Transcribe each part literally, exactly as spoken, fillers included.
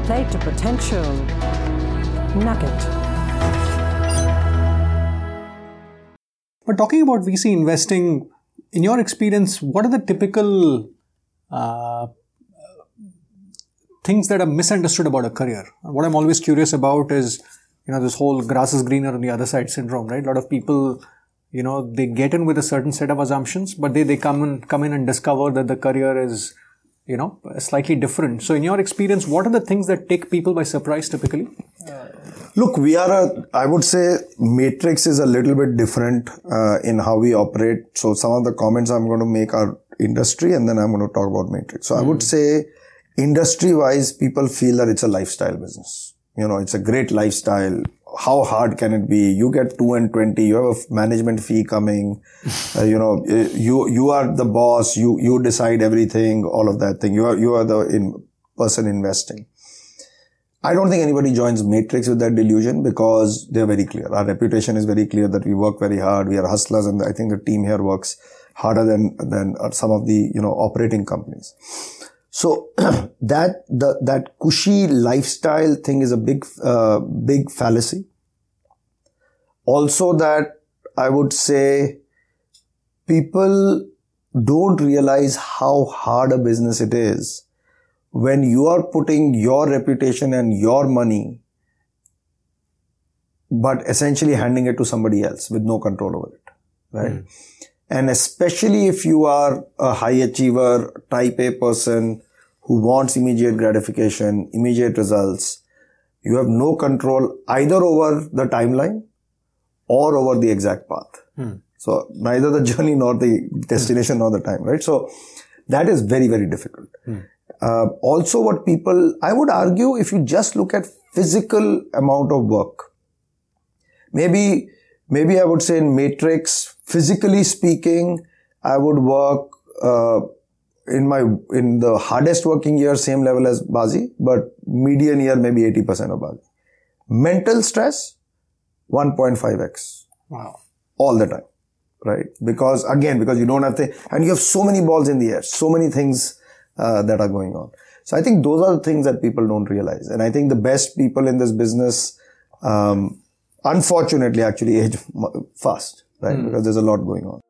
Play to Potential Nugget. But talking about V C investing, in your experience, what are the typical uh, things that are misunderstood about a career? What I'm always curious about is, you know, this whole grass is greener on the other side syndrome, right? A lot of people, you know, they get in with a certain set of assumptions, but they, they come in, come in and discover that the career is, you know, slightly different. So in your experience, what are the things that take people by surprise typically? Look, we are a, I would say Matrix is a little bit different uh, in how we operate. So some of the comments I'm going to make are industry and then I'm going to talk about Matrix. So mm. I would say industry wise, people feel that it's a lifestyle business. You know, it's a great lifestyle. How hard can it be? You get two and twenty. You have a management fee coming. uh, you know, you, you are the boss. You, you decide everything, all of that thing. You are, you are the in person investing. I don't think anybody joins Matrix with that delusion because they're very clear. Our reputation is very clear that we work very hard. We are hustlers, and I think the team here works harder than, than some of the, you know, operating companies. So that, the, that cushy lifestyle thing is a big, uh, big fallacy. Also that I would say people don't realize how hard a business it is when you are putting your reputation and your money, but essentially handing it to somebody else with no control over it, right? Mm. And especially if you are a high achiever, type A person who wants immediate gratification, immediate results, you have no control either over the timeline or over the exact path. Hmm. So neither the journey nor the destination hmm. nor the time, right? So that is very, very difficult. Hmm. Uh, also what people, I would argue if you just look at physical amount of work, maybe, maybe I would say in Matrix, physically speaking, I would work, uh, in my, in the hardest working year, same level as Bazi, but median year, maybe eighty percent of Bazi. Mental stress, one point five x. Wow. All the time, right? Because again, because you don't have to, and you have so many balls in the air, so many things, uh, that are going on. So I think those are the things that people don't realize. And I think the best people in this business, um, unfortunately actually age fast, right? Mm. Because there's a lot going on.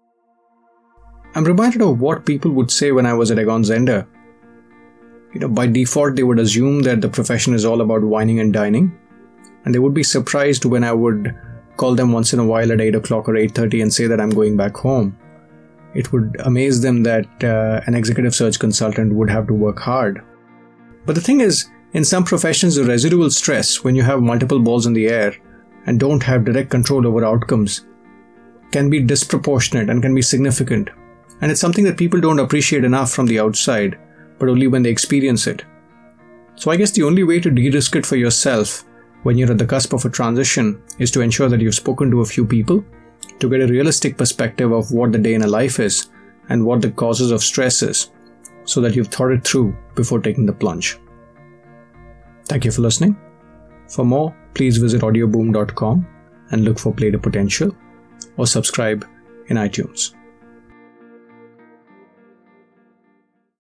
I'm reminded of what people would say when I was at Egon Zehnder. You know, by default, they would assume that the profession is all about wining and dining. And they would be surprised when I would call them once in a while at eight o'clock or eight thirty and say that I'm going back home. It would amaze them that uh, an executive search consultant would have to work hard. But the thing is, in some professions, the residual stress when you have multiple balls in the air and don't have direct control over outcomes can be disproportionate and can be significant. And it's something that people don't appreciate enough from the outside, but only when they experience it. So I guess the only way to de-risk it for yourself when you're at the cusp of a transition is to ensure that you've spoken to a few people to get a realistic perspective of what the day in a life is and what the causes of stress is, so that you've thought it through before taking the plunge. Thank you for listening. For more, please visit audioboom dot com and look for Play to Potential or subscribe in iTunes.